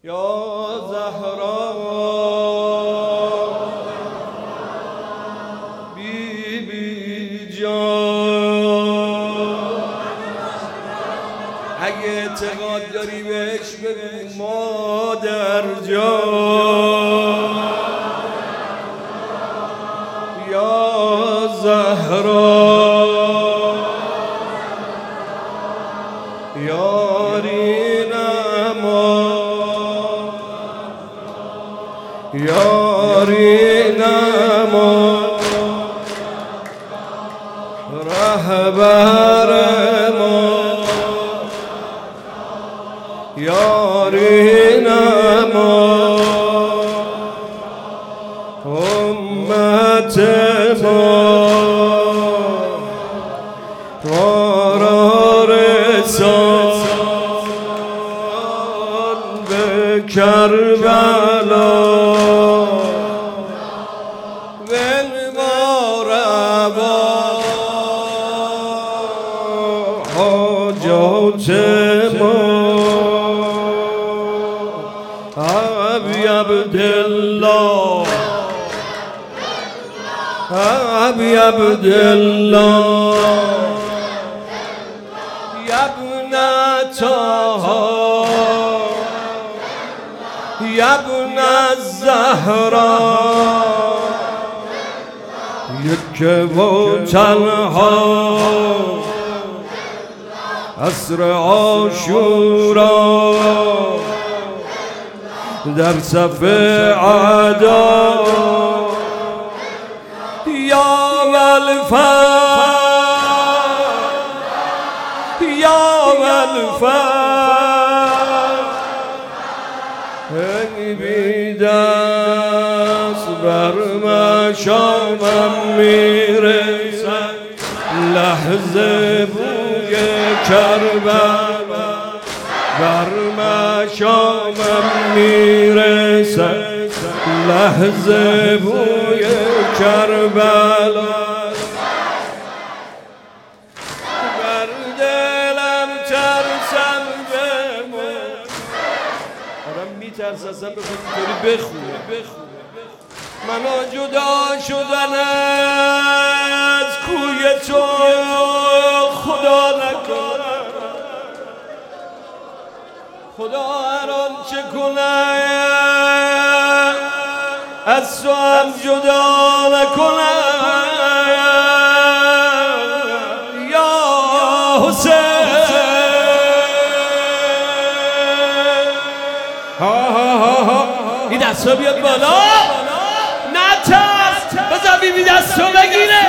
یا زهرا بی بی جان، اگه اعتقاد داری بهش بگو مادر جان. یا زهرا یاری نما، یاری نما، رهبر ما، یاری نما، امت ما را رسان به کربلا، حاجات ما. ابی عبدالله، ابی عبدالله، یا ابن طه، یا ابن الزهرا، یک و تنها عصر عاشورا در صف اعدا، یا الفضل، یا الفضل، ای بی دست بر مشامم میرسد لحظه بوی کربلا، بر مشامم میرسد لحظه بوی کربلا، بر دلم ترسم بمون. آدم میترسم بخواد اینطوری بخونه. منو جدا شدن از کوی تو خدا نکنه، خدا هر آنچه کنه از تو هم جدا نکنه. یا حسین، این دستا بیاد بالا، نه ترس، بذار بیبی دستو بگیره.